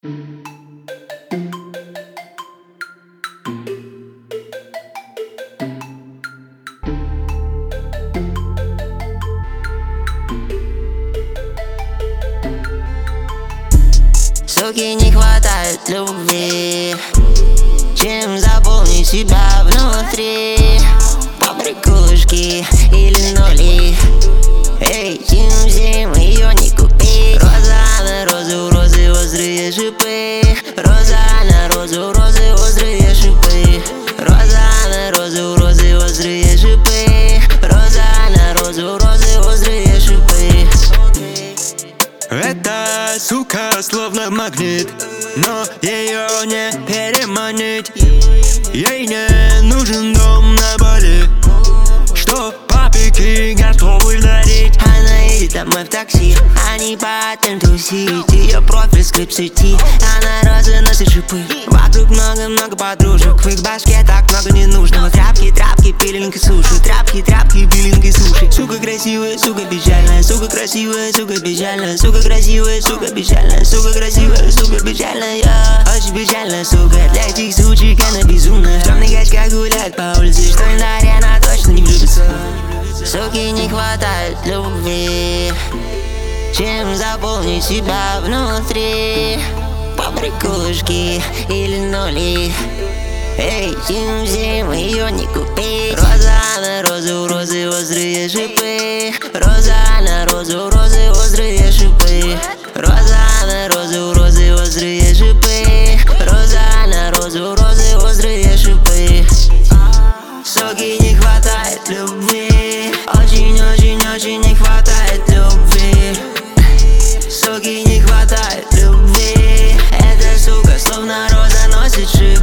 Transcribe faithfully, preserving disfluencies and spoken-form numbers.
Суки, не хватает любви, чем заполнить себя внутри. Побрякушки или нули, этим всем ее не купить. Роза на розу, розы острые шипы. Роза на розу, розы острые шипы. Роза на розу, розы острые шипы. Роза на розу, розы острые шипы. Эта сука словно магнит, но ее не переманить. Ей не нужен дом на Бали, что папики готовы дарить. Она едет домой в такси, а не потом тусить. Ее профиль скрип сети, она розы носит шипы. Вокруг много-много подружек, в их башке так много ненужного. Тряпки, тряпки, пилинг и суши. Тряпки, тряпки, пилинг и суши. Сука красивая, сука печальная. Сука красивая, сука печальная. Сука красивая, сука печальная. Сука красивая, сука печальная. Очень печальная, сука. Для этих сучек она безумная. В темных очках гуляет по улице, что январь она точно не влюбится. Суки, не хватает любви, чем заполнить себя внутри. Побрякушки или нули, этим всем ее не купить. Роза на розу, розы острые шипы. Роза на розу, розы острые шипы. Роза на розу, розы острые шипы. Роза на розу, розы острые шипы. Суки, не хватает любви, очень-очень-очень не хватает любви. Суки, не хватает любви. Эта сука словно роза носит шипы.